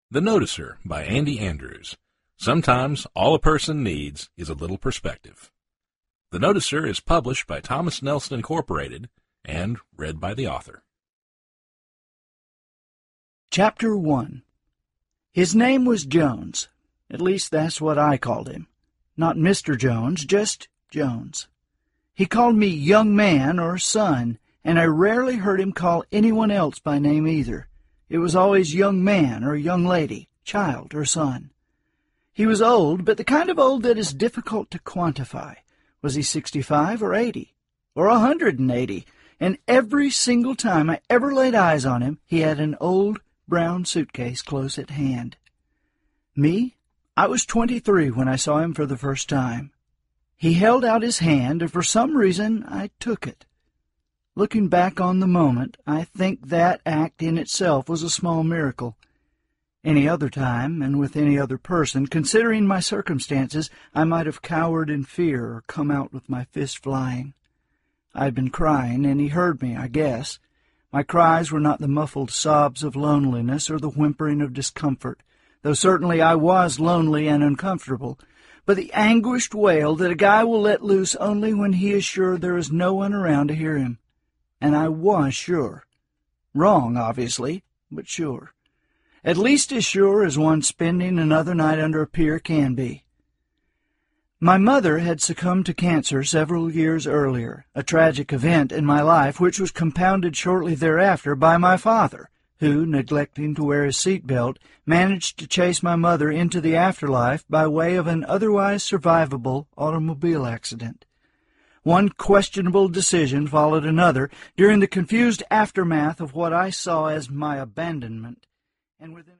The Noticer by Andy Andrews. Sometimes all a person needs is a little perspective. The Noticer is published by Thomas Nelson Incorporated and read by the author. Chapter 1. His name was Jones. At least that's what I called him. Not Mr. Jones, just Jones. He called me young man or son, and I rarely heard him call anyone else by name either. It was always young man or young lady, child or son. He was old, but the kind of old that is difficult to quantify. Was he 65 or 80 or 180? And every single time I ever laid eyes on him, he had an old brown suitcase close at hand. Me? I was 23 when I saw him for the first time. He held out his hand, and for some reason I took it. Looking back on the moment, I think that act in itself was a small miracle. Any other time, and with any other person, considering my circumstances, I might have cowered in fear or come out with my fist flying. I had been crying, and he heard me, I guess. My cries were not the muffled sobs of loneliness or the whimpering of discomfort, though certainly I was lonely and uncomfortable, but the anguished wail that a guy will let loose only when he is sure there is no one around to hear him. And I was sure. Wrong, obviously, but sure. At least as sure as one spending another night under a pier can be. My mother had succumbed to cancer several years earlier, a tragic event in my life which was compounded shortly thereafter by my father, who, neglecting to wear his seat-belt, managed to chase my mother into the afterlife by way of an otherwise survivable automobile accident. One questionable decision followed another during the confused aftermath of what I saw as my abandonment, and within